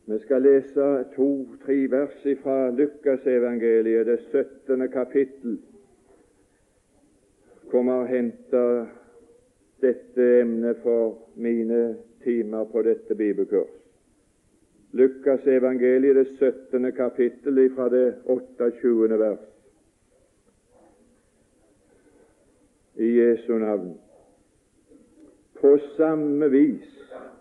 Vi skal lese 2-3 vers fra Lukasevangeliet, det 17. kapittel, hvor vi har hentet dette emnet for mine timer på dette bibelkurs. Lukasevangeliet, det 17. kapittel, fra det 28. vers. I Jesu navn. På samme vis,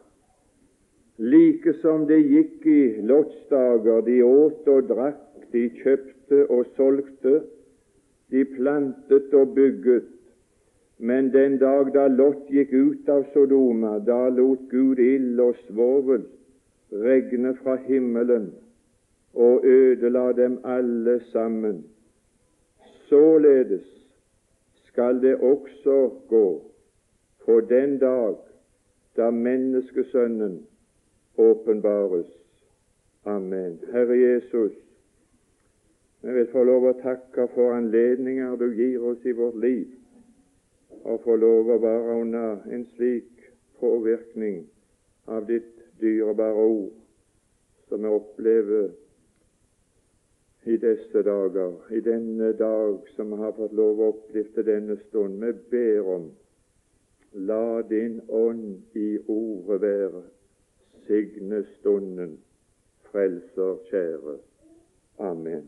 like som det gikk i Lots dager, de åt og drakk, de kjøpte og solgte, de plantet og bygget. Men den dag da Lot gikk ut av Sodoma, da lot Gud ild og svovel regne fra himmelen og ødela dem alle sammen. Således skal det også gå på den dag da Menneskesønnen åpenbares. Amen. Herre Jesus, vi vil få lov å takke for anledninger du gir oss i vårt liv, og få lov å være under en slik påvirkning av ditt dyrebare ord som vi opplever i disse dager, i denne dag som vi har fått lov å oppleve til denne stund. Vi ber om, la din ånd i ordet være, signe stunden, frelser kjære. Amen.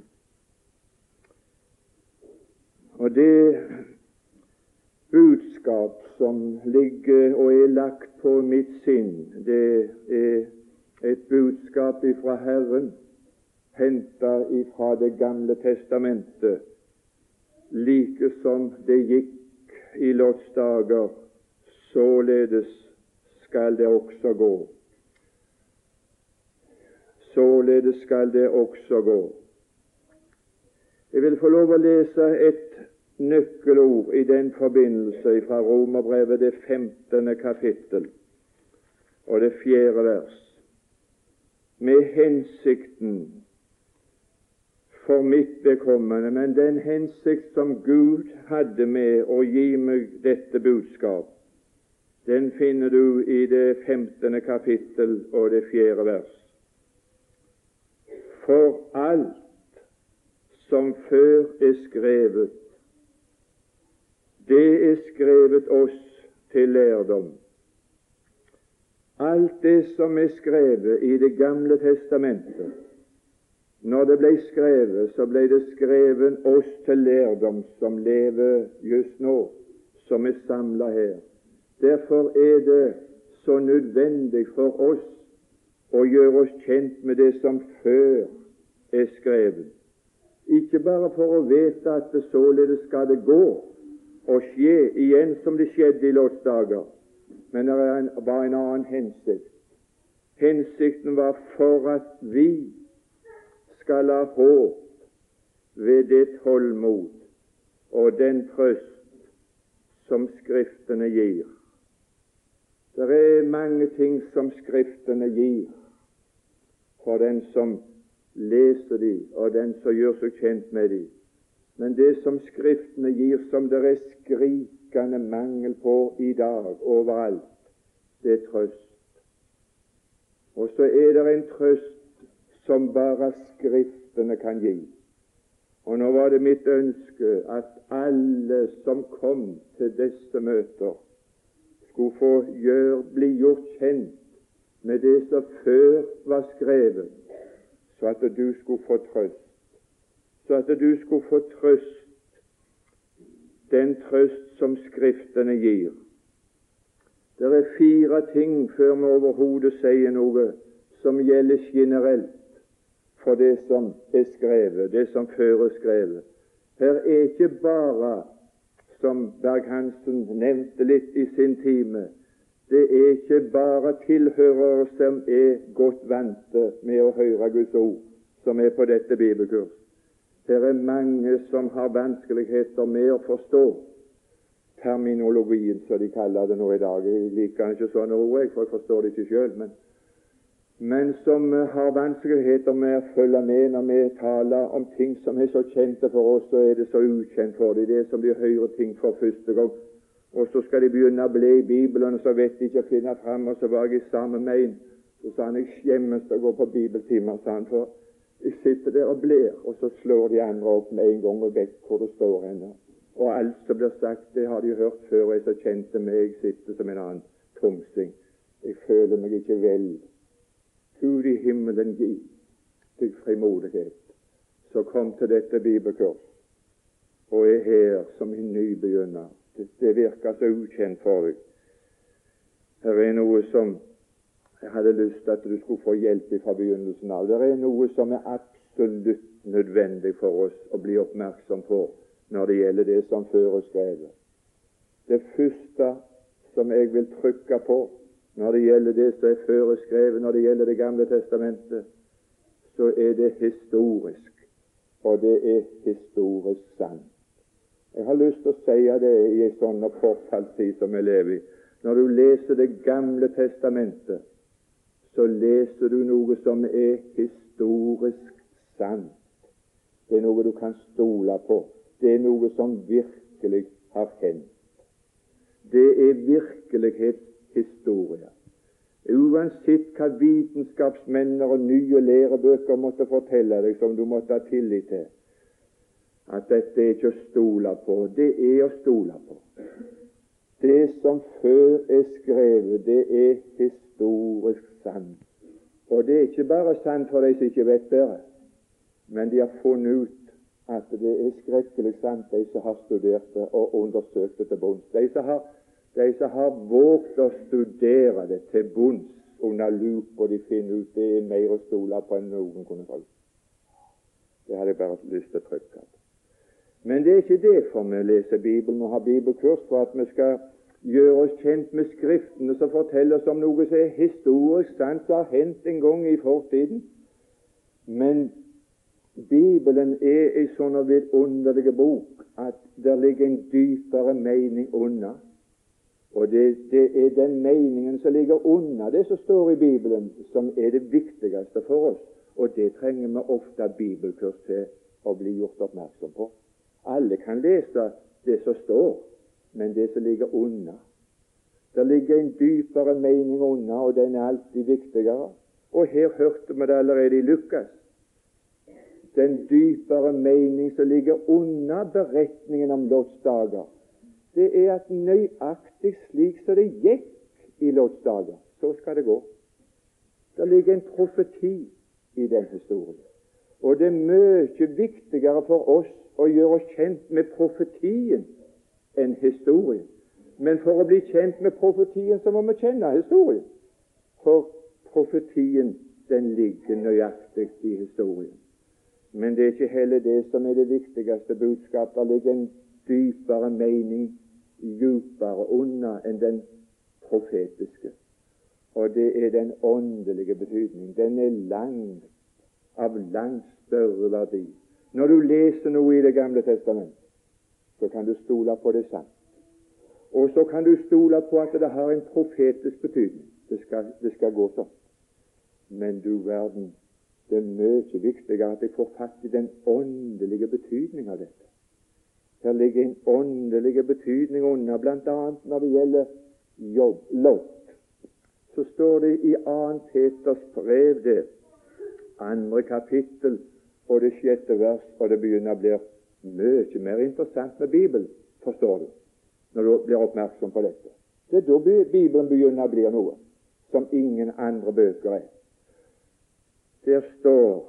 Og det budskap som ligger og er lagt på mitt sinn, det er et budskap ifra Herren, hentet ifra Det gamle testamentet, like som det gikk i Lots dager, således skal det også gå. Således skal det også gå. Jeg vil få lov å lese et nøkkelord i den forbindelse fra Romerbrevet, det 15. kapittel og det 4. vers, med hensikten for mitt vedkommende, men den hensikt som Gud hadde med å gi meg dette budskap, den finner du i det 15. kapittel og det 4. vers. For alt som før er skrevet, det er skrevet oss til lærdom. Alt det som er skrevet i Det gamle testamentet, når det ble skrevet, så ble det skrevet oss til lærdom som lever just nå, som er samlet her. Derfor er det så nødvendig for oss å gjøre oss kjent med det som før er skrevet. Ikke bare for å vite at det således skal det gå og skje igjen som det skjedde i Lots dager, men det var en annen hensikt. Hensikten var for at vi skal ha håp ved det tålmod og den trøst som Skriftene gir. Det er mange ting som Skriftene gir for den som leser de, og den som gjør seg kjent med de. Men det som Skriftene gir, som det er skrikende mangel på i dag overalt, det er trøst. Og så er det en trøst som bare Skriftene kan gi. Og nå var det mitt ønske at alle som kom til disse møter, skulle få bli gjort kjent med det som før var skrevet, så at du skulle få trøst. Så at du skulle få trøst, den trøst som Skriftene gir. Det er 4 ting før vi overhodet sier noe som gjelder generelt for det som er skrevet, det som før er skrevet. Her er ikke bare, som Berg-Hansen nevnte litt i sin time, det er ikke bare tilhørere som er godt vante med å høre Guds ord, som er på dette bibelkurs. Det er mange som har vanskeligheter med å forstå terminologien, som de kaller det nå i dag. Jeg liker ikke sånne ord, for jeg forstår det ikke selv, men som har vanskeligheter med å følge med når vi taler om ting som er så kjente for oss, så er det så ukjent for dem. Det er som de hører ting for første gang, og så skal de begynne å bli i Bibelen, og så vet de ikke å finne frem, og så var jeg sammen med en Så sa han, jeg skjemmes til å gå på bibeltimer, sa han, for jeg sitter der og bler, og så slår de andre opp med en gang og vet hvor det står henne. Og alt som blir sagt, det har de hørt før, og jeg så kjente meg, jeg sitter som en annen tomsing. Jeg føler meg ikke vel. Gud i himmelen gi deg frimodighet. Så kom til dette bibelkurs, og er her som en nybegynner. Det virker så ukjent for deg. Her er noe som jeg hadde lyst til at du skulle få hjelp fra begynnelsen av. Det er noe som er absolutt nødvendig for oss å bli oppmerksom på når det gjelder det som foreskrevet. Det første som jeg vil trykke på når det gjelder det som er foreskrevet, når det gjelder Det gamle testamentet, så er det historisk, og det er historisk sant. Jeg har lyst til å si det i en sånn forfallstid som vi lever i. Når du leser Det gamle testamentet, så leser du noe som er historisk sant. Det er noe du kan stole på. Det er noe som virkelig har hendt. Det er virkelighetshistorie. Uansett hva vitenskapsmenn og nye lærebøker måtte fortelle deg, som du måtte ha tillit til, at dette er ikke å stole på, det er å stole på. Det som før er skrevet, det er historisk sant. Og det er ikke bare sant for de som ikke vet bedre, men de har funnet ut at det er skrekkelig sant, de som har studert det og undersøkt det til bunns. De som har våget å studere det til bunns under lup, og de finner ut det er mer å stole på enn noen kunne tro. Det hadde jeg bare lyst til å trykke på. Men det er ikke derfor vi leser Bibelen og har bibelkurs, for at vi skal gjøre oss kjent med Skriftene som forteller oss om noe som er historisk sant, som har hendt en gang i fortiden. Men Bibelen er en sånn vidunderlig bok at det ligger en dypere mening unna. Og det er den meningen som ligger unna det som står i Bibelen, som er det viktigste for oss. Og det trenger vi ofte bibelkurs til å bli gjort oppmerksom på. Alle kan lese det som står, men det som ligger unna. Det ligger en dypere mening unna, og den er alltid viktigere. Og her hørte vi det allerede i Lukas. Den dypere mening som ligger unna beretningen om Lots dager, det er at nøyaktig slik som det gikk i Lots dager, så skal det gå. Det ligger en profeti i den historien. Og det er mye viktigere for oss å gjøre oss kjent med profetien enn historien. Men for å bli kjent med profetien, så må vi kjenne historien. For profetien, den ligger nøyaktig i historien. Men det er ikke heller det som er det viktigste budskapet. Det ligger en dypere mening, dypere unna enn den profetiske. Og det er den åndelige betydning. Den er av langt større verdi. Når du leser noe i Det gamle testamentet, så kan du stole på det sant. Og så kan du stole på at det har en profetisk betydning. Det skal gå sånn. Men du verden, det er mye viktigere at jeg får fatt i den åndelige betydning av dette. Her ligger en åndelig betydning under, blant annet når det gjelder Lot. Så står det i 2. Peters brev der, 2. kapittel og det 6. vers, og det begynner å bli mye mer interessant med Bibelen, forstår du, når du blir oppmerksom på dette. Det er da Bibelen begynner å bli noe som ingen andre bøker er. Der står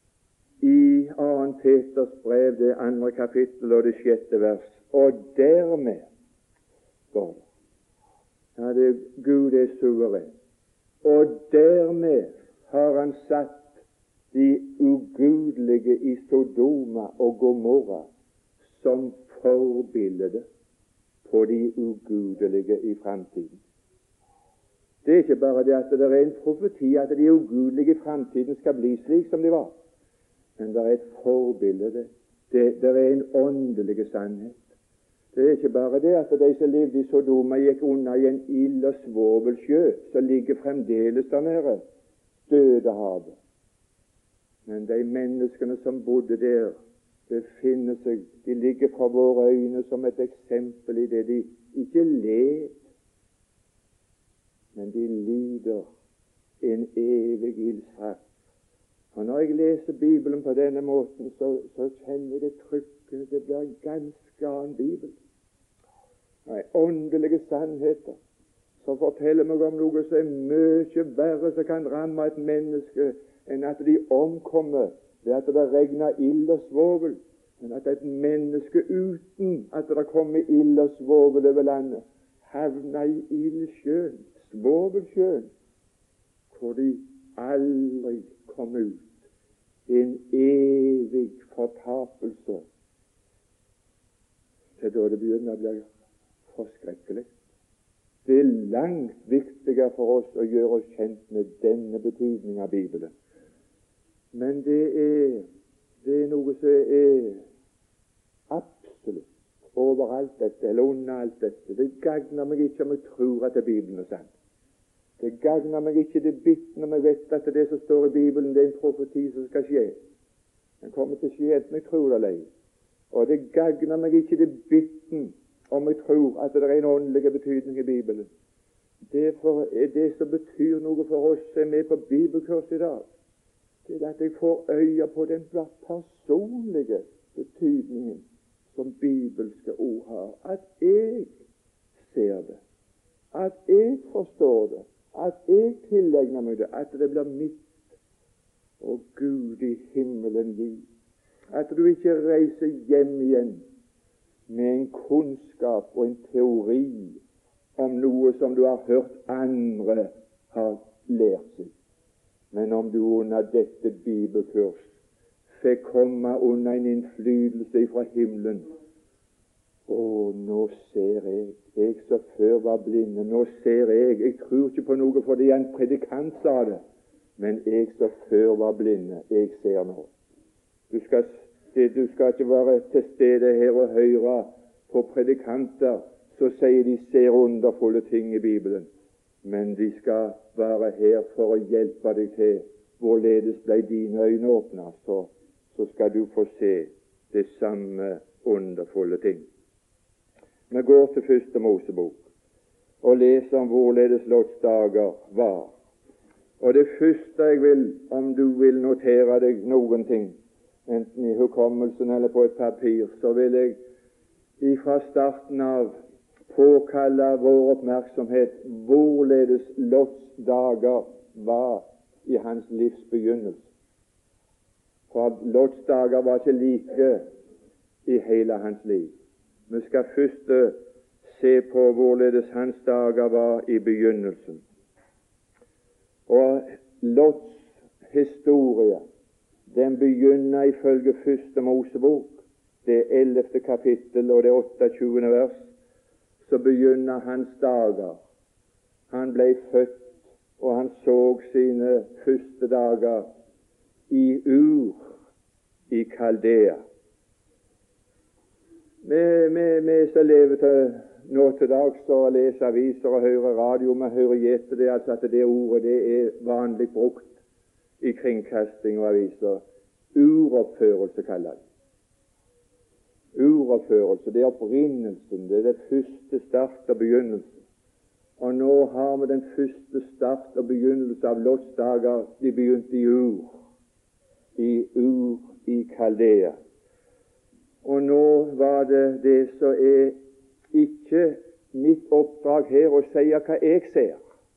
i 2. Peters brev, det 2. kapittel og det 6. vers, og dermed, står det, ja, det Gud er suveren, og dermed har han satt de ugudelige i Sodoma og Gomorra som forbilde på de ugudelige i fremtiden. Det er ikke bare det at det er en profeti at de ugudelige i fremtiden skal bli slik som de var, men det er et forbilde. Det er en åndelig sannhet. Det er ikke bare det at de som levde i Sodoma gikk unna i en ild- og svovelsjø som ligger fremdeles der nede, Dødehavet. Men de menneskene som bodde der, befinner seg, de ligger fra våre øyne som et eksempel i det de ikke led, men de lider en evig ildstraff. Og når jeg leser Bibelen på denne måten, så kjenner jeg det trykkende. Det blir en ganske annen Bibel. Nei, åndelige sannheter som forteller meg om noe som er mye verre som kan ramme et menneske enn at de omkommer ved at det regner ild og svovel, men at et menneske uten at det kommer ild og svovel over landet, havner i ildsjøen, svovelsjøen, hvor de aldri kom ut. En evig fortapelse til da det begynner å bli forskrekkelig. Det er langt viktigere for oss å gjøre oss kjent med denne betydning av Bibelen. Men det er noe som er absolutt over alt dette, eller under alt dette. Det gagner meg ikke om jeg tror at Bibelen er sann. Det gagner meg ikke det bitte når jeg vet at det som står i Bibelen, det er en profeti som skal skje. Den kommer til å skje enten jeg tror det eller ei. Og det gagner meg ikke det bitte om jeg tror at det er en åndelig betydning i Bibelen. Derfor er det som betyr noe for oss som er med på bibelkurs i dag, det er at jeg får øye på den personlige betydningen som bibelske ord har. At jeg ser det, at jeg forstår det, at jeg tillegner meg det, at det blir mitt. Og Gud i himmelen gi at du ikke reiser hjem igjen med en kunnskap og en teori om noe som du har hørt andre har lært seg, men om du under dette bibelkurs fikk komme under en innflytelse fra himmelen. Nå ser jeg som før var blinde, nå ser jeg tror ikke på noe fordi en predikant sa det, men jeg som før var blinde, jeg ser nå. Du skal ikke være til stede her og høre på predikanter som sier de ser underfulle ting i Bibelen, men de skal være her for å hjelpe deg til hvorledes ble dine øyne åpnet, så skal du få se det samme underfulle ting. Vi går til første Mosebok og leser om hvorledes Lots dager var. Og det første jeg vil, om du vil notere deg noen ting, enten i hukommelsen eller på et papir, så vil jeg fra starten av påkalle vår oppmerksomhet hvorledes Lots dager var i hans livs begynnelse. For Lots dager var ikke like i hele hans liv. Vi skal først se på hvorledes hans dager var i begynnelsen. Og Lots historie, den begynner ifølge første Mosebok, det 11. kapittel og det 28. vers, så begynner hans dager. Han ble født, og han så sine første dager i Ur i Kaldea. Vi som lever til nå til dags og leser aviser og hører radio, vi hører gjette det, altså at det ordet det er vanlig brukt i kringkasting og aviser. Uroppførelse kaller det. Uroppførelse, det er opprinnelsen, det er det første start og begynnelsen. Og nå har vi den første start og begynnelse av Lots dager. De begynte i Ur i Kaldea. Og nå var det som er ikke mitt oppdrag her å si hva jeg ser.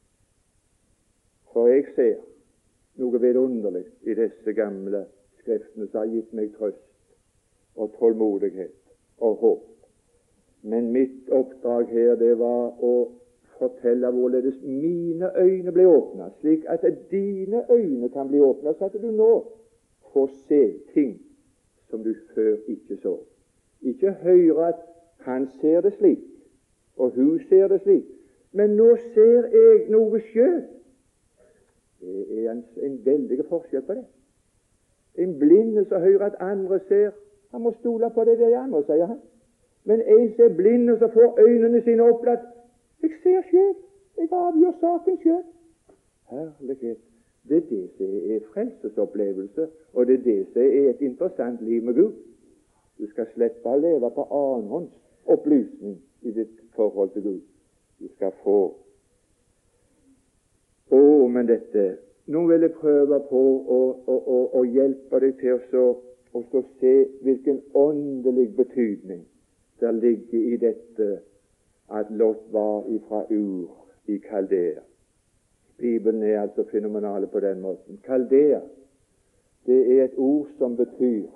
For jeg ser noe vidunderlig i disse gamle skriftene som har gitt meg trøst og tålmodighet og håp. Men mitt oppdrag her, det var å fortelle hvorledes mine øyne ble åpnet, slik at dine øyne kan bli åpnet, så at du nå får se ting som du før ikke så. Ikke høre at han ser det slik, og hun ser det slik, men nå ser jeg noe selv. Det er en veldig forskjell på det. En blinde som hører at andre ser, han må stole på det de andre, sier han. Men en som er blind og som får øynene sine opplatt, jeg ser selv, jeg avgjør saken selv. Herlighet, det er det som er frelsesopplevelse, og det er det som er et interessant liv med Gud. Du skal slippe å leve på annenhånds opplysning i ditt forhold til Gud. Du skal få. Men dette, nå vil jeg prøve på å hjelpe deg til å se hvilken åndelig betydning der ligger i dette at Lot var ifra Ur i Kaldea. Bibelen er altså fenomenale på den måten. Kaldea, det er et ord som betyr,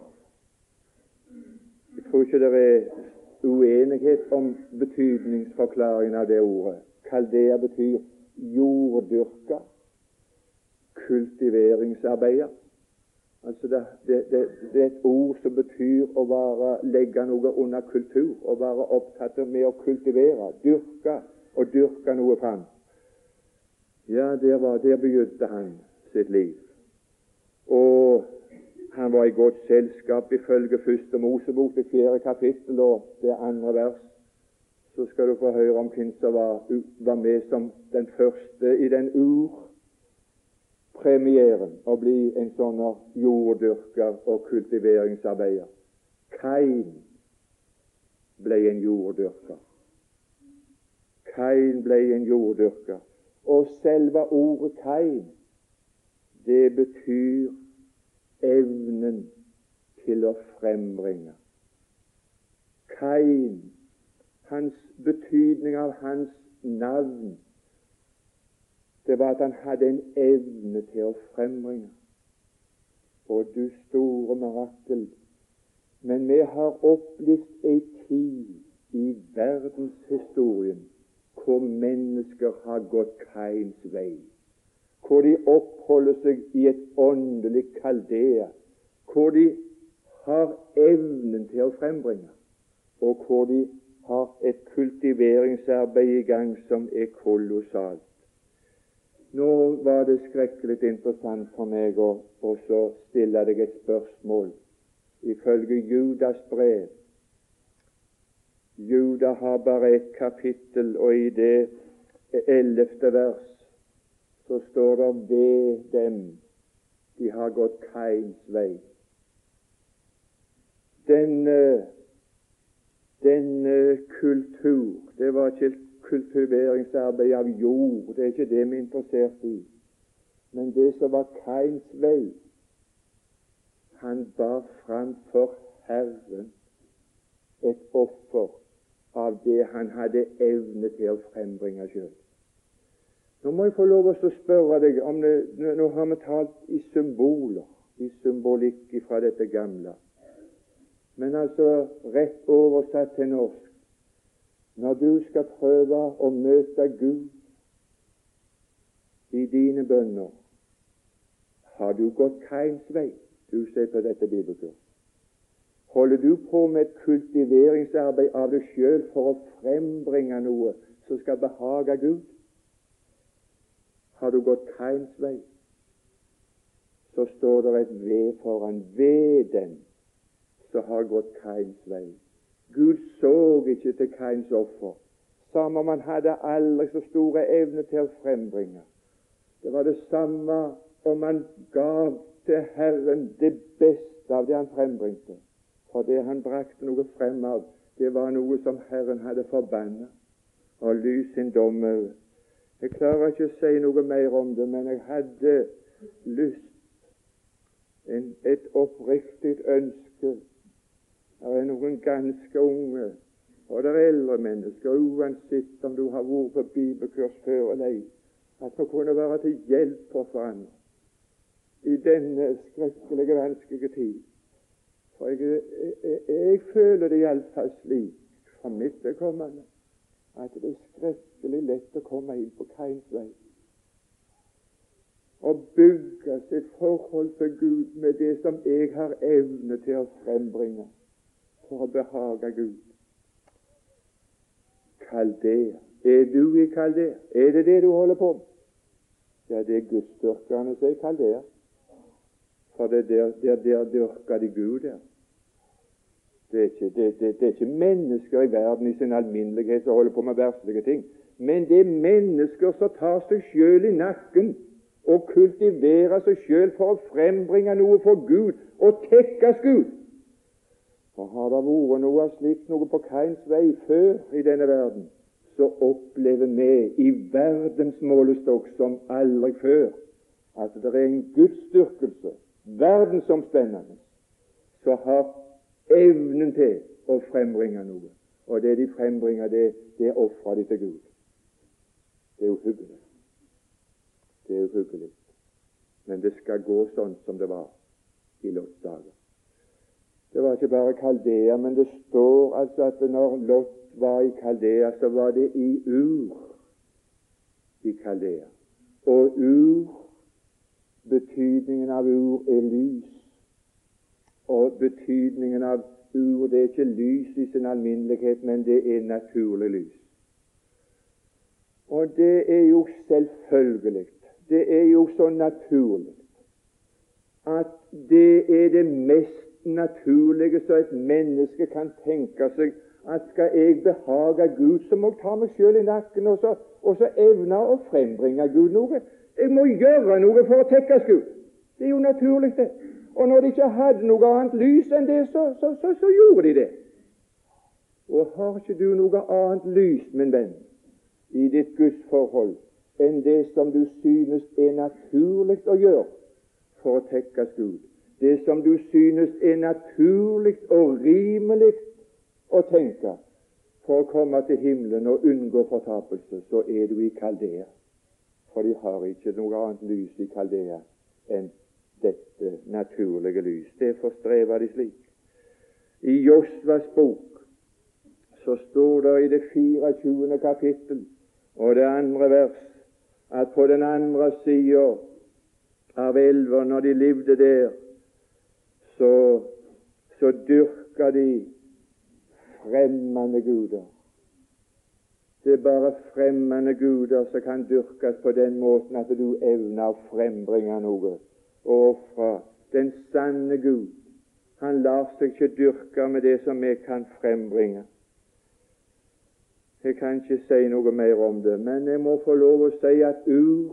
jeg tror ikke det er uenighet om betydningsforklaringen av det ordet. Kaldea betyr jorddyrker, kultiveringsarbeider. Altså det er et ord som betyr å legge noe under kultur, å være opptatt med å kultivere, dyrke og dyrke noe fram. Ja, der begynte han sitt liv. Og han var i godt selskap ifølge første Mosebok, det 4. kapittel og det 2. vers. Så skal du få høre om hvem som var med som den første i den urpremieren å bli en sånn jorddyrker og kultiveringsarbeider. Kain ble en jorddyrker. Kain ble en jorddyrker. Og selve ordet Kain, det betyr evnen til å frembringe. Kain, betydning av hans navn, det var at han hadde en evne til å frembringe. Og du store mirakel, men vi har opplevd en tid i verdenshistorien hvor mennesker har gått Kains vei, hvor de oppholder seg i et åndelig Kaldea, hvor de har evnen til å frembringe, og hvor de har et kultiveringsarbeid i gang som er kolossalt. Nå var det skrekkelig interessant for meg å stille deg et spørsmål. Ifølge Judas brev, Juda har bare et kapittel, og i det 11. vers så står det ved dem, de har gått Kains vei. Den kultur, det var ikke kultiveringsarbeid av jord, det er ikke det vi er interessert i, men det som var Kains vei, han bar fram for Herren et offer av det han hadde evne til å frembringe selv. Nå må jeg få lov å spørre deg om det. Nå har vi talt i symboler, i symbolikk fra dette gamle. Men altså rett oversatt til norsk, når du skal prøve å møte Gud i dine bønner, har du gått Kains vei? Du ser på dette bibelkurs. Holder du på med et kultiveringsarbeid av deg selv for å frembringe noe som skal behage Gud? Har du gått Kains vei, så står det et ved foran. Ved den som har gått Kains vei. Gud så ikke til Kains offer, samme om han hadde aldri så store evne til å frembringe. Det var det samme om han gav til Herren det beste av det han frembringte. For det han brakte noe frem av, det var noe som Herren hadde forbannet og lys sin dom over. Jeg klarer ikke å si noe mer om det, men jeg hadde lyst, et oppriktig ønske. Det er noen ganske unge, og det er eldre mennesker, uansett om du har vært på bibelkurs før eller ei, at vi kunne være til hjelp for hverandre i denne skrekkelige, vanskelige tid. For jeg føler det iallfall slik, fra mitt vedkommende, at det er skrekkelig lett å komme inn på Kains vei og bygge sitt forhold til Gud med det som jeg har evne til å frembringe for å behage Gud. Kaldea. Er du i Kaldea? Er det det du holder på med? Ja, det er gudsdyrkerne som er i Kaldea. For der dyrker de Gud der. Det er ikke mennesker i verden i sin alminnelighet som holder på med verslige ting, men det er mennesker som tar seg selv i nakken og kultiverer seg selv for å frembringe noe for Gud og tekkes Gud. For har det vært noe slikt, noe på Kains vei før i denne verden, så opplever vi i verdens målestokk som aldri før at det er en gudsdyrkelse, verdensomspennende, som har evnen til å frembringe noe. Og det de frembringer, det ofrer de til Gud. Det er uhyggelig. Det er uhyggelig. Men det skal gå sånn som det var i Lots dager. Det var ikke bare Kaldea, men det står altså at når Lot var i Kaldea, så var det i Ur i Kaldea. Og Ur, betydningen av Ur er lys. Og betydningen av Ur, det er ikke lys i sin alminnelighet, men det er naturlig lys. Og det er jo selvfølgelig, det er jo så naturlig at det er det mest naturlige som et menneske kan tenke seg, at skal jeg behage Gud, så må jeg ta meg selv i nakken og så evne å frembringe Gud noe. Jeg må gjøre noe for å tekkes Gud. Det er jo naturlig det. Og når de ikke hadde noe annet lys enn det, så gjorde de det. Og har ikke du noe annet lys, min venn, i ditt gudsforhold enn det som du synes er naturlig å gjøre for å tekkes Gud? Det som du synes er naturlig og rimelig å tenke for å komme til himmelen og unngå fortapelse, så er du i Kaldea. For de har ikke noe annet lys i Kaldea enn dette naturlige lys. Derfor strever de slik. I Josvas bok så står det i det 24. kapittel og det 2. vers at på den andre siden av elva, når de levde der, så dyrka de fremmede guder. Det er bare fremmede guder som kan dyrkes på den måten at du evner å frembringe noe og ofre. Den sanne Gud, han lar seg ikke dyrke med det som vi kan frembringe. Jeg kan ikke si noe mer om det, men jeg må få lov å si at Ur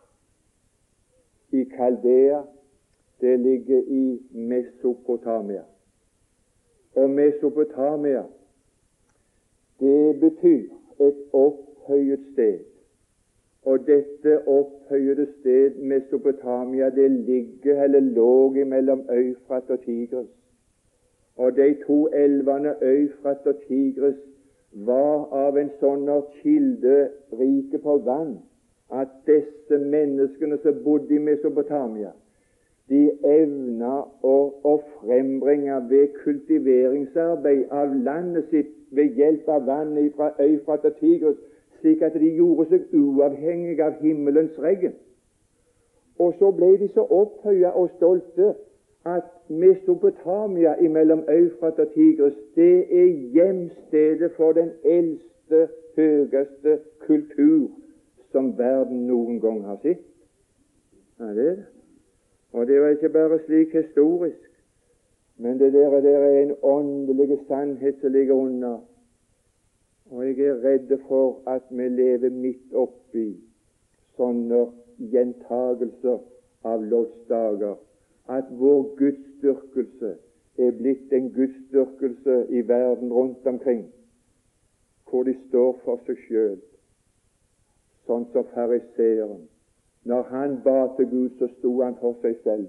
i Kaldea, det ligger i Mesopotamia. Og Mesopotamia, det betyr et opphøyet sted. Og dette opphøyede sted, Mesopotamia, det ligger eller lå mellom Eufrat og Tigris. Og de to elvene, Eufrat og Tigris, var av en sånn kilde rike på vann at disse menneskene som bodde i Mesopotamia, de evna å frembringe ved kultiveringsarbeid av landet sitt ved hjelp av vann fra Eufrat og Tigris, slik at de gjorde seg uavhengige av himmelens regn. Og så ble de så opphøyet og stolte at Mesopotamia imellom Eufrat og Tigris, det er hjemstedet for den eldste, høyeste kultur som verden noen gang har sett. Ja, det er det. Og det var ikke bare slik historisk, men det der er en åndelig sannhet som ligger under. Og jeg er redd for at vi lever midt oppi sånne gjentagelser av Lots dager, at vår gudsdyrkelse er blitt en gudsdyrkelse i verden rundt omkring, hvor de står for seg selv, sånn som fariseeren. Når han ba til Gud, så sto han for seg selv.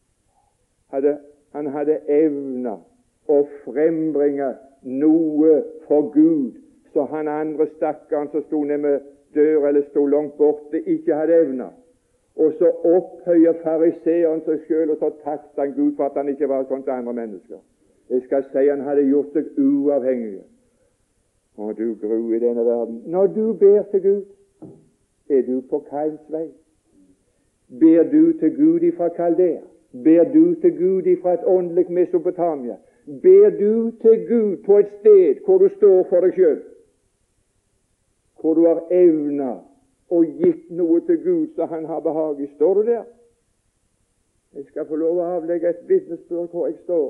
Han hadde evna å frembringe noe for Gud, så han andre stakkaren som sto nede med dør eller sto langt borte, ikke hadde evna. Og så opphøyer fariseeren seg selv, og så takket han Gud for at han ikke var sånn til andre mennesker. Jeg skal si han hadde gjort seg uavhengig. Og du gru i denne verden. Når du ber til Gud, er du på Kains vei. Ber du til Gud ifra Kaldea? Ber du til Gud ifra et åndelig Mesopotamia? Ber du til Gud på et sted hvor du står for deg selv? Hvor du har evna og gitt noe til Gud så han har behag i? Står du der? Jeg skal få lov å avlegge et vitnesbyrd hvor jeg står.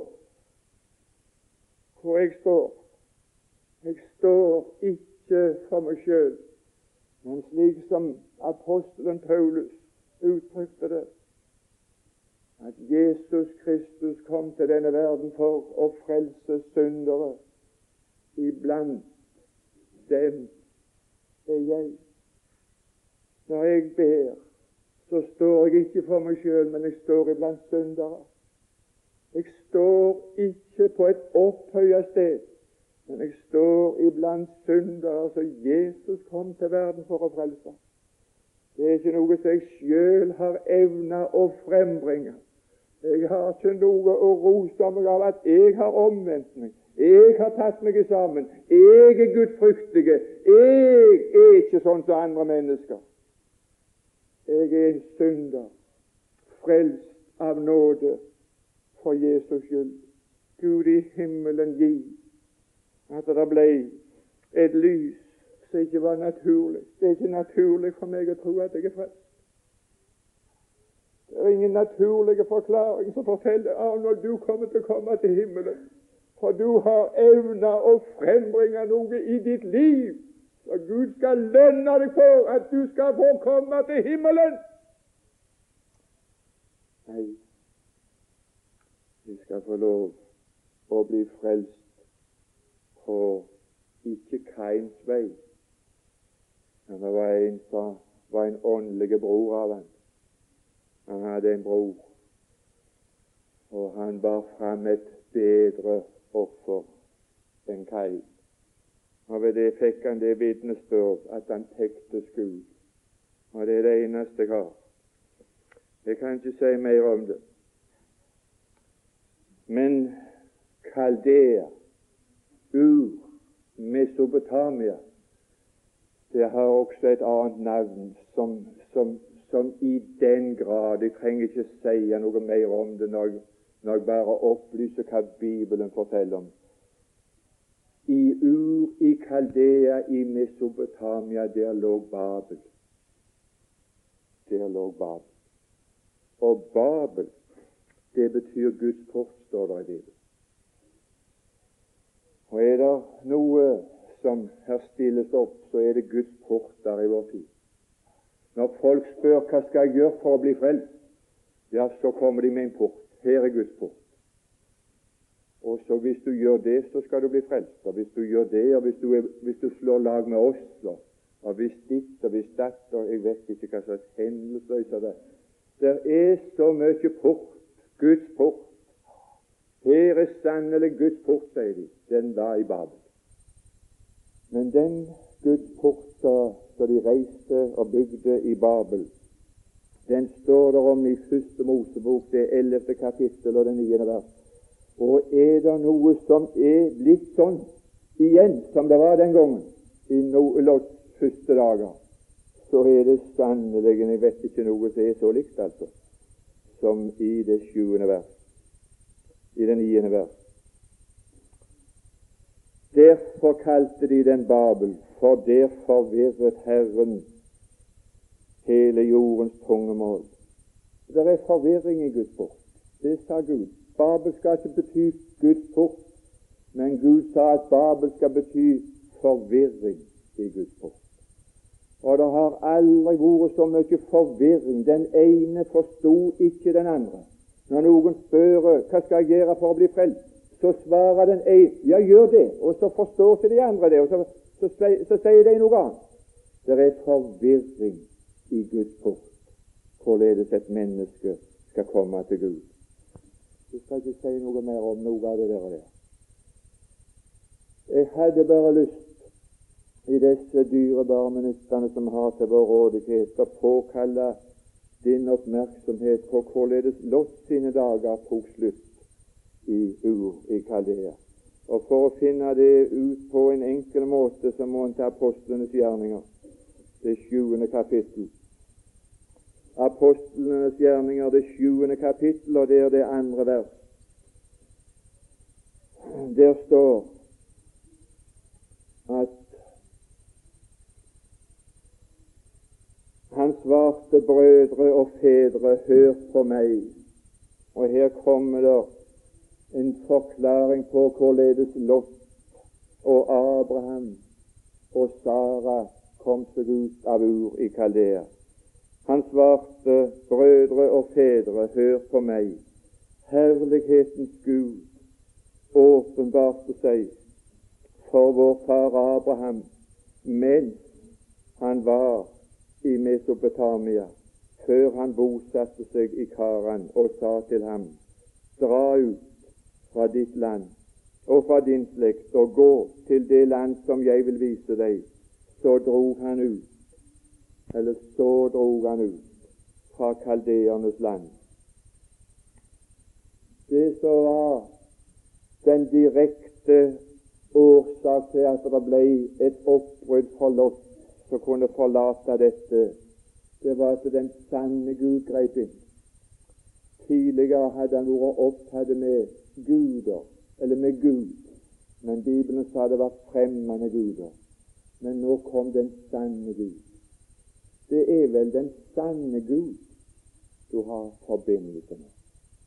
Hvor jeg står. Jeg står ikke for meg selv, men slik som apostelen Paulus uttrykte det, at Jesus Kristus kom til denne verden for å frelse syndere iblant dem er jeg. Når jeg ber, så står jeg ikke for meg selv, men jeg står iblant syndere. Jeg står ikke på et opphøyet sted, men jeg står iblant syndere som Jesus kom til verden for å frelse. Det er ikke noe som jeg selv har evnet å frembringe. Jeg har ikke noe å rose meg av at jeg har omvendt meg. Jeg har tatt meg sammen. Jeg er gudfryktig. Jeg er ikke sånn som andre mennesker. Jeg er en synder, frelst av nåde for Jesus skyld. Gud i himmelen gi at det ble et lys som ikke var naturlig. Det er ikke naturlig for meg å tro at jeg er frelst. Det er ingen naturlige forklaring som forteller når du kommer til å komme til himmelen. For du har evnet å frembringe noe i ditt liv, så Gud skal lønne deg for at du skal få komme til himmelen. Nei, vi skal få lov å bli frelst på ikke Kains vei. Men det var en som var en åndelig bror av han. Han hadde en bror, og han bar fram et bedre offer enn Kain. Og ved det fikk han det vitnesbyrd at han tektes Gud. Og det er det eneste jeg har. Jeg kan ikke si mer om det. Men Kaldea, Mesopotamia, det har også et annet navn som i den grad, jeg trenger ikke si noe mer om det når jeg bare opplyser hva Bibelen forteller om. I Kaldea, i Mesopotamia, der lå Babel. Der lå Babel. Og Babel, det betyr Guds port, står det i Bibelen. Og er det noe som her stilles opp, så er det Guds porter i vår tid. Når folk spør hva skal jeg gjøre for å bli frelst, ja, så kommer de med en port. Her er Guds port. Og så hvis du gjør det, så skal du bli frelst. Og hvis du gjør det, og hvis du slår lag med oss, og hvis ditt, og hvis datt, og jeg vet ikke hva slags hendelser det er. Der er så mye port, Guds port. Her er sannelig Guds port, sier de. Den var i Babel. Men den Guds port som de reiste og bygde i Babel, den står der om i Første Mosebok, det 11. kapittel og det 9. vers. Og er det noe som er blitt sånn igjen som det var den gangen i Lots første dager, så er det sannelig, jeg vet ikke noe som er så likt, altså, som i det 7. vers, i det 9. vers. Derfor kalte de den Babel, for der forvirret Herren hele jordens tungemål. Det er forvirring i Guds port. Det sa Gud. Babel skal ikke bety Guds port, men Gud sa at Babel skal bety forvirring i Guds port. Og det har aldri vært så mye forvirring. Den ene forstod ikke den andre. Når noen spør hva skal jeg gjøre for å bli frelst, så svarer den ene ja, gjør det, og så forstår ikke de andre det, og så sier de noe annet. Det er forvirring i Guds port, hvorledes et menneske skal komme til Gud. Jeg skal ikke si noe mer om noe av det der. Jeg hadde bare lyst i disse dyrebare minuttene som har til vår rådighet, å påkalle din oppmerksomhet på hvorledes Lot sine dager tok slutt i Kaldea. Og for å finne det ut på en enkel måte, så må en ta apostlenes gjerninger, det 7. kapittel. Apostlenes gjerninger, det 7. kapittel, og det er det 2. vers. Der står at han svarte brødre og fedre, hør på meg. Og her kommer det en forklaring på hvorledes Lot og Abraham og Sara kom seg ut av Ur i Kaldea. Han svarte, brødre og fedre, hør på meg. Herlighetens Gud åpenbarte seg for vår far Abraham mens han var i Mesopotamia, før han bosatte seg i Karan, og sa til ham: dra ut fra ditt land og fra din slekt og gå til det land som jeg vil vise deg. Så drog han ut fra kaldeernes land. Det som var den direkte årsak til at det ble et oppbrudd for Lot som kunne forlate dette, det var at den sanne Gud grep inn. Tidligere hadde han vært opptatt med guder, eller med Gud, men Bibelen sa det var fremmede guder. Men nå kom den sanne Gud. Det er vel den sanne Gud du har forbindelse med.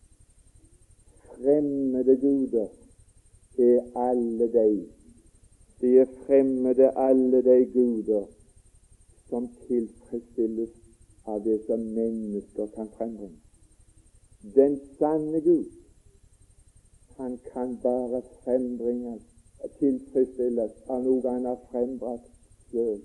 Fremmede guder er alle de er fremmede, alle de guder som tilfredsstilles av det som mennesker kan frembringe. Den sanne Gud, han kan bare frembringes, tilfredsstilles av noe han har frembrakt selv.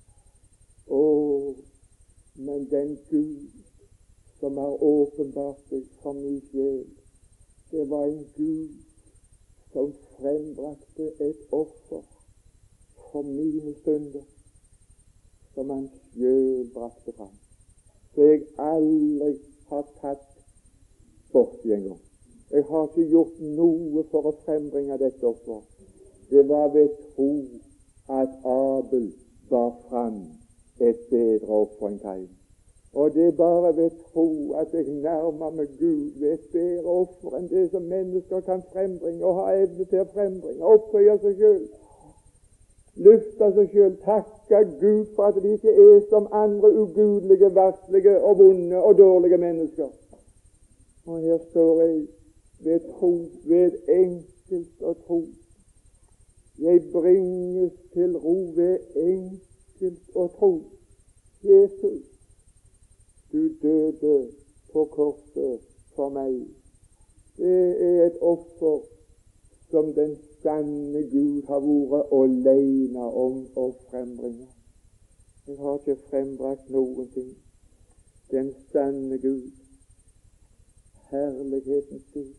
Men den Gud som har åpenbart seg for min sjel, det var en Gud som frembrakte et offer for mine synder, som han selv brakte fram. Så jeg aldri har tatt bort en gang. Jeg har ikke gjort noe for å frembringe dette offer. Det var ved tro at Abel bar fram et bedre offer enn Kain. Og det er bare ved tro at jeg nærmer meg Gud ved et bedre offer enn det som mennesker kan frembringe og ha evne til å frembringe. Opphøye seg selv, løfte seg selv, takke Gud for at de ikke er som andre ugudelige, verslige og vonde og dårlige mennesker. Og her står jeg ved tro, ved enkelt å tro. Jeg bringes til ro ved enkelt å tro. Jesus, du døde på korset for meg. Det er et offer som den sanne Gud har vært alene om å frembringe. Jeg har ikke frembrakt noen ting. Den sanne Gud, herlighetens Gud.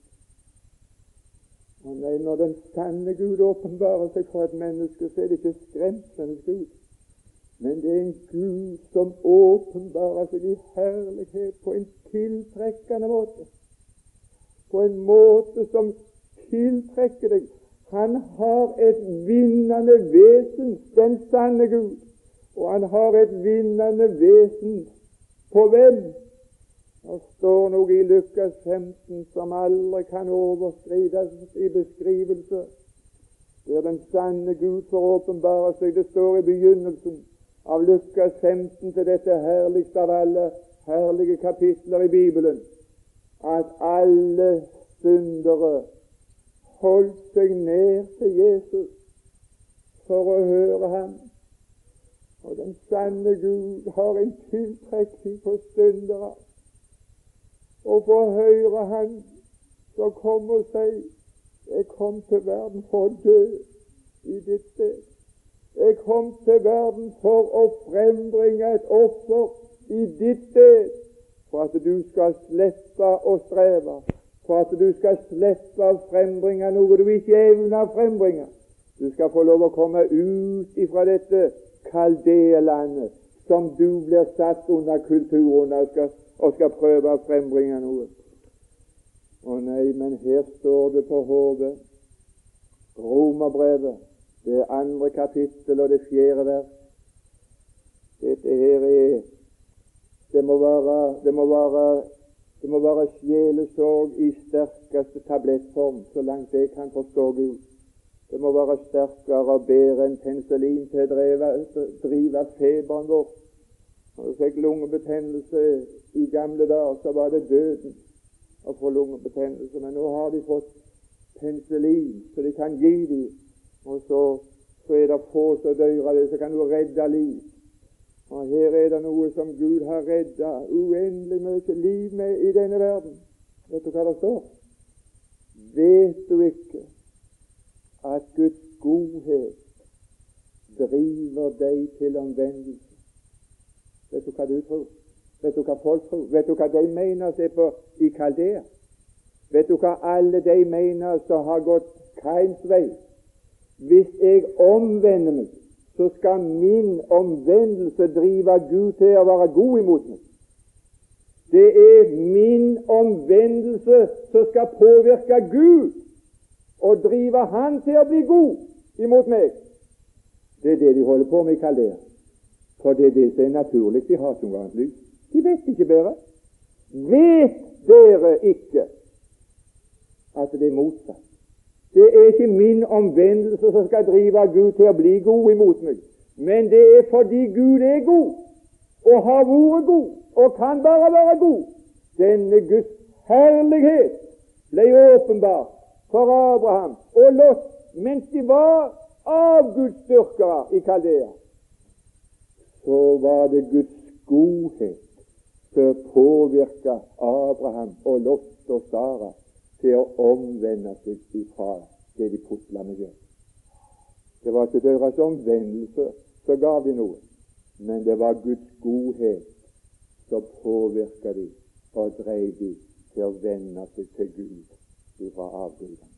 Og nei, når den sanne Gud åpenbarer seg for et menneske, så er det ikke skremselens Gud, men det er en Gud som åpenbarer seg i herlighet på en tiltrekkende måte, på en måte som tiltrekker deg. Han har et vinnende vesen, den sanne Gud, og han har et vinnende vesen på hvem? Det står noe i Lukas 15 som aldri kan overskrides i beskrivelse. Der den sanne Gud får åpenbare seg. Det står i begynnelsen av Lukas 15 til dette herligste av alle herlige kapitler i Bibelen, at alle syndere holdt seg ned til Jesus for å høre ham. Og den sanne Gud har en tiltrekning på syndere. Og for å høre han så kom og si: jeg kom til verden for å dø i ditt sted. Jeg kom til verden for å frembringe et offer i ditt sted, for at du skal slippe å streve, for at du skal slippe å frembringe noe du ikke evner å frembringe. Du skal få lov å komme ut ifra dette kaldeelandet som du blir satt under kulturen og skal prøve å frembringe noe. Å nei, men her står det på hodet, Romerbrevet, det 2. kapittel og det 4. vers. Dette her er, det må være sjelesorg i sterkeste tablettform, så langt jeg kan forstå Gud. Det må være sterkere og bedre enn penicillin til å drive feberen vår. Når du fikk lungebetennelse i gamle dager, så var det døden å få lungebetennelse. Men nå har de fått penicillin, så de kan gi dem. Og så er det få som dør av det, så kan du redde liv. Og her er det noe som Gud har reddet uendelig mye liv med i denne verden. Vet du hva det står? Vet du ikke at Guds godhet driver deg til omvendelse? Vet du hva du tror? Vet du hva folk tror? Vet du hva de mener seg på i Kaldea? Vet du hva alle de mener som har gått Kains vei? Hvis jeg omvender meg, så skal min omvendelse drive Gud til å være god imot meg. Det er min omvendelse som skal påvirke Gud og drive Han til å bli god imot meg. Det er det de holder på med i Kaldea. For det er det som er naturlig de har som annet lys. De vet ikke bedre. Vet dere ikke at det er motsatt? Det er ikke min omvendelse som skal drive Gud til å bli god imot meg, men det er fordi Gud er god, og har vært god, og kan bare være god. Denne Guds herlighet ble åpenbart for Abraham og Lot mens de var avgudsdyrkere i Kaldea. Så var det Guds godhet som påvirket Abraham og Lot og Sara til å omvende seg ifra det de pusla med gjør. Det var ikke deres omvendelse som gav de noe, men det var Guds godhet som påvirket de og drev de til å vende seg til Gud ifra avgudene.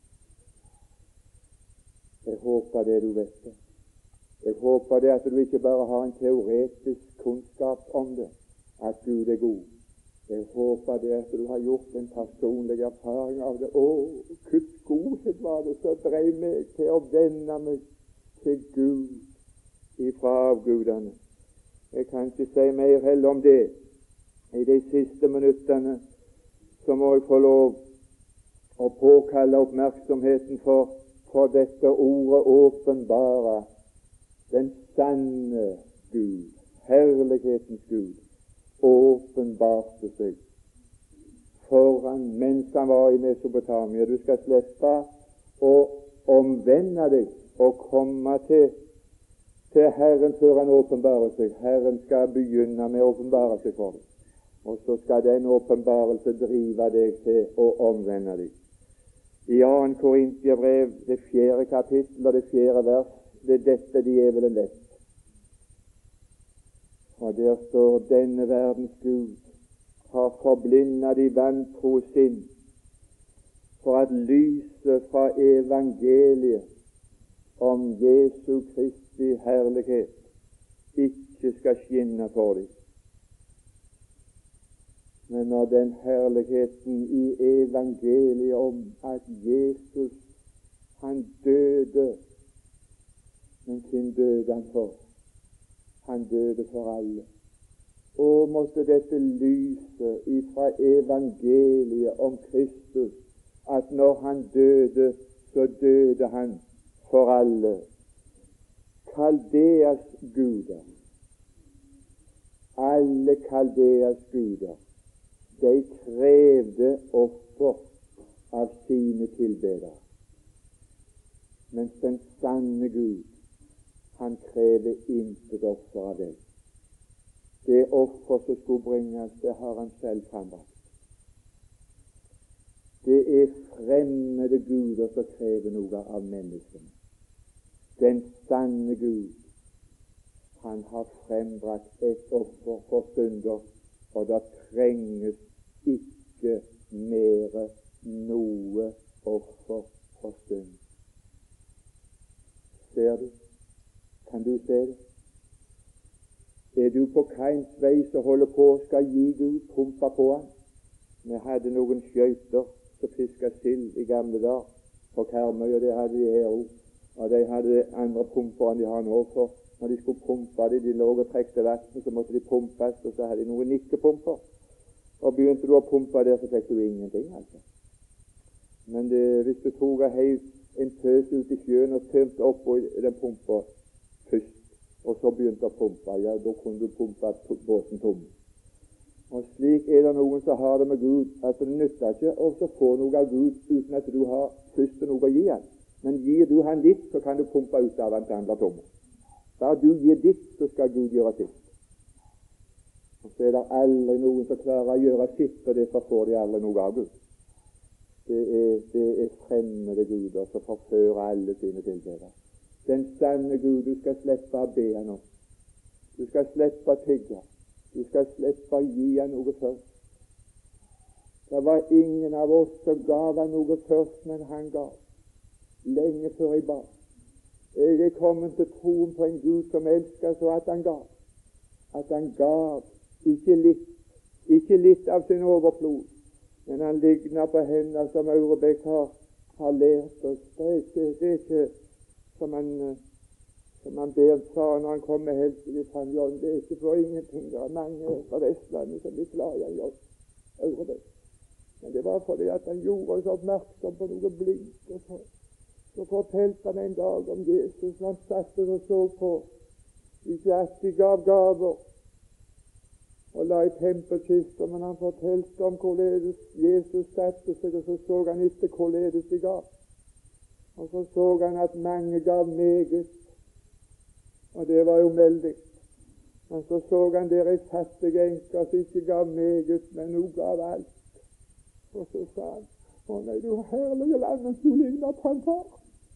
Jeg håper det du vet det. Jeg håper det at du ikke bare har en teoretisk kunnskap om det, at Gud er god. Jeg håper det at du har gjort en personlig erfaring av det. Guds godhet var det som drev meg til å vende meg til Gud ifra avgudene. Jeg kan ikke si mer heller om det. I de siste minuttene så må jeg få lov å påkalle oppmerksomheten for dette ordet åpenbare. Den sanne Gud, herlighetens Gud, åpenbarte seg foran mens han var i Mesopotamia. Du skal slippe å omvende deg og komme til Herren før han åpenbarer seg. Herren skal begynne med å åpenbare seg for deg, og så skal den åpenbarelse drive deg til å omvende deg. I 2. Korintiabrev, det 4. kapittel og det 4. vers, det er dette djevelen lett. Og der står: denne verdens Gud har forblindet de vantro sinn, for at lyset fra evangeliet om Jesu Kristi herlighet ikke skal skinne for dem. Men når den herligheten i evangeliet om at Jesus, han døde, men hvem døde han for? Han døde for alle. Og måtte dette lyset ifra evangeliet om Kristus, at når han døde, så døde han for alle. Kaldeas guder, alle Kaldeas guder, de krevde offer av sine tilbedere, mens den sanne Gud, han krever intet offer av deg. Det offer som skulle bringes, det har han selv frambrakt. Det er fremmede guder som krever noe av menneskene. Den sanne Gud, han har frembrakt et offer for synder, og det trenges ikke mere noe offer for synd. Ser du? Kan du se det? Er du på Kains vei som holder på og skal gi Gud pumpa på han? Vi hadde noen skøyter som fisket sild i gamle dager på Karmøy, og det hadde de her også. Og de hadde andre pumper enn de har nå, for når de skulle pumpe det, de lå og trekte vann, så måtte de pumpes, og så hadde de noen nikkepumper. Og begynte du å pumpe der, så fikk du ingenting, altså. Men hvis du tok og heiv en pøs ut i sjøen og tømte opp i den pumpa først, og så begynte å pumpe, ja, da kunne du pumpe båten tom. Og slik er det noen som har det med Gud, at det nytter ikke å få noe av Gud uten at du har først noe å gi han. Men gir du han ditt, så kan du pumpe ut av han til han blir tom. Da du gir ditt, så skal Gud gjøre sitt. Og så er det aldri noen som klarer å gjøre sitt, og derfor får de aldri noe av Gud. Det er fremmede guder som forfører alle sine tilbedere. Den sanne Gud, du skal slippe å be han om. Du skal slippe å tigge. Vi skal slippe å gi han noe først. Det var ingen av oss som gav han noe først, men han gav. Lenge før jeg ba. Jeg er kommet til troen på en Gud som elsker så at han gav. At han gav ikke litt av sin overflod, men han ligner på henne som Aurebekk har lært oss. Det er ikke som han ber sa når han kom med helseligt fra John. Det er ikke for ingenting. Det er mange fra Vestlandet som blir glad i John Aurebekk. Men det var fordi at han gjorde oss oppmerksom på noe blinkt. Og så fortalte han en dag om Jesus. Han satt og så på. Ikke at de gav gaver og la i tempelkister, men han fortalte om hvorledes Jesus satte seg, og så han etter hvorledes de gav. Og så han at mange gav meget, og det var jo veldig. Men så han der ei fattig enke som ikke gav meget, men hun gav alt. Og så sa han, å nei, du herlige landet, du ligner på en far.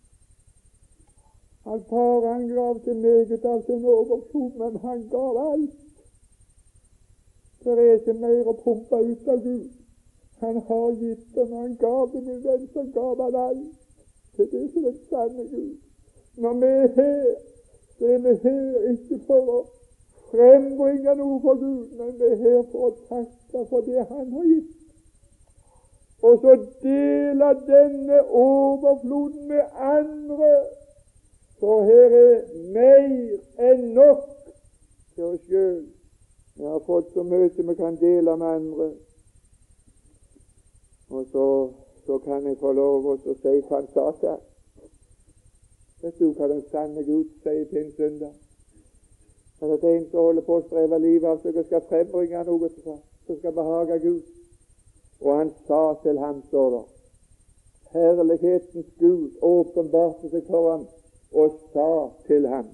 Han gav til meget av sin overflod, men han gav alt. Det er ikke mer å pumpe ut av Gud. Han har gitt det, når han gav det, min venn, så gav han alt. Det er så den sanne Gud. Når vi er her, så er vi her ikke for å frembringe noe for Gud, men vi er her for å takke for det han har gitt. Og så dele denne overfloden med andre. For her er mer enn nok til oss selv. Vi har fått så mye vi kan dele med andre. Og så kan jeg få lov å si hva han sa til ham. Vet du hva den sanne Gud sier til en synder? At det er en som holder på å streve livet av seg og skal frembringe noe til seg, som skal behage Gud. Og han sa til ham, står det, herlighetens Gud åpenbarte seg for ham og sa til ham,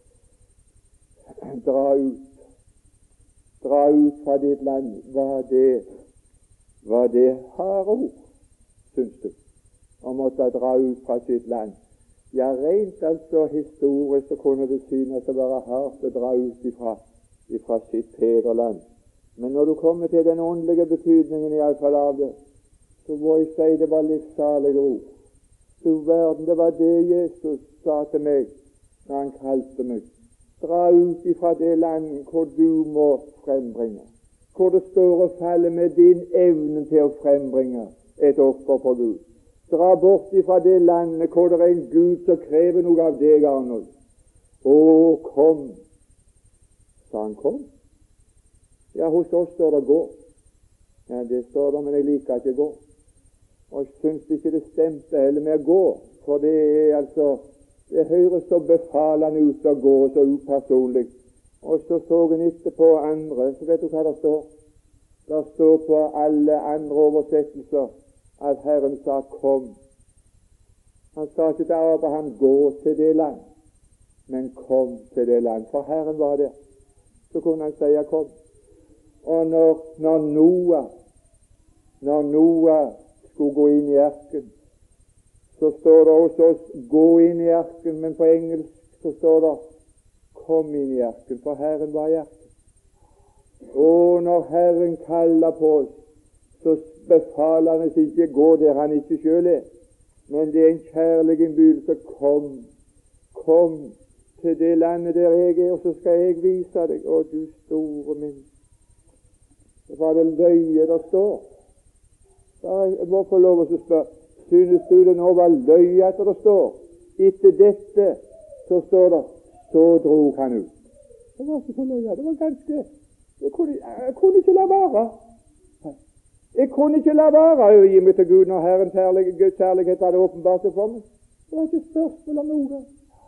dra ut fra ditt land. Var det harde ord, syns du, å måtte dra ut fra sitt land? Ja, rent altså historisk så kunne det synes å være hardt å dra ut ifra sitt fedreland. Men når du kommer til den åndelige betydningen i alle fall av det, så må jeg si det var livssalige ord. Du verden, det var det Jesus sa til meg når han kalte meg. Dra ut ifra det landet hvor du må frembringe, hvor det står og faller med din evne til å frembringe et offer for Gud. Dra bort ifra det landet hvor det er en Gud som krever noe av deg, Arnold. Å, kom, sa han, kom. Ja, hos oss står det gå. Ja, det står det, men jeg liker ikke gå. Og jeg syns ikke det stemte heller med å gå, for det er altså, det høres så befalende ut å gå, så upersonlig. Og så han etterpå andre, så vet du hva det står? Det står på alle andre oversettelser at Herren sa kom. Han sa ikke til Abraham gå til det land, men kom til det land, for Herren var der. Så kunne han si kom. Og når Noah skulle gå inn i arken, så står det hos oss gå inn i arken, men på engelsk så står det kom inn i arken, for Herren var i arken. Og når Herren kaller på oss, så befaler han oss ikke gå der han ikke selv er, men det er en kjærlig innbydelse. Kom til det landet der jeg er, og så skal jeg vise deg. Å, du store min. Det var det løye der står. Jeg må få lov å spørre, synes du det nå var løye at det står? Etter dette så står det, så drog han ut. Det var ikke så løye, det var ganske, jeg kunne ikke la være. Jeg kunne ikke la være å gi meg til Gud når Herrens Guds kjærlighet hadde åpenbart seg for meg. Det var ikke spørsmål om noe.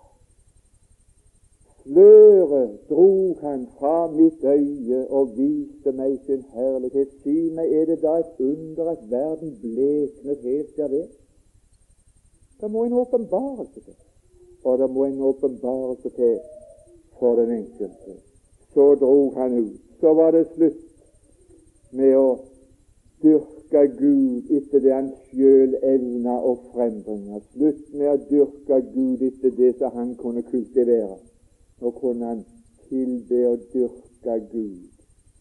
Sløret drog han fra mitt øye og viste meg sin herlighet. Si meg, er det da et under at verden bleknet helt der ved? Det må en åpenbarelse til, og det må en åpenbarelse til for den enkelte. Så drog han ut. Så var det slutt med å dyrke Gud etter det han selv evna å frembringe. Slutt med å dyrke Gud etter det som han kunne kultivere. Nå kunne han tilbe og dyrke Gud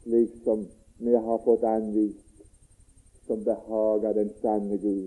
slik som vi har fått anvist, som behager den sanne Gud.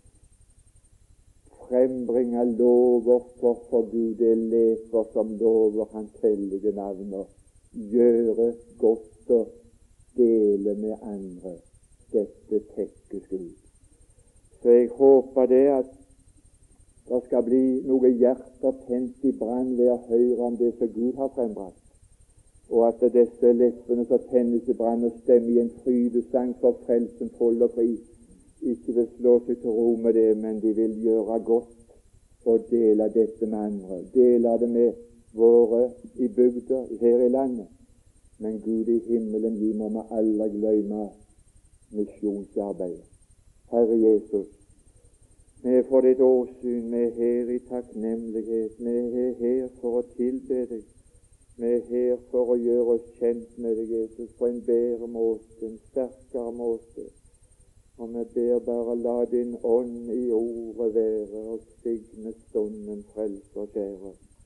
Frembringe lover for Gud, det leper som lover Hans hellige navn, og gjøre godt og dele med andre. Dette tekkes Gud. Så jeg håper det at det skal bli noe hjerter tent i brann ved å høre om det som Gud har frembrakt, og at disse leppene som tennes i brann og stemmer i en frydesang for frelsen full og fri, ikke vil slå seg til ro med det, men de vil gjøre godt og dele dette med andre. Dele det med våre i bygda her i landet. Men Gud i himmelen, gi må vi aldri glemme misjonsarbeidet. Herre Jesus, vi er for ditt åsyn, vi er her i takknemlighet, vi er her for å tilbe deg, vi er her for å gjøre oss kjent med deg, Jesus, på en bedre måte, en sterkere måte. Og vi ber bare la din ånd i ordet være og signe stunden, frelser kjære.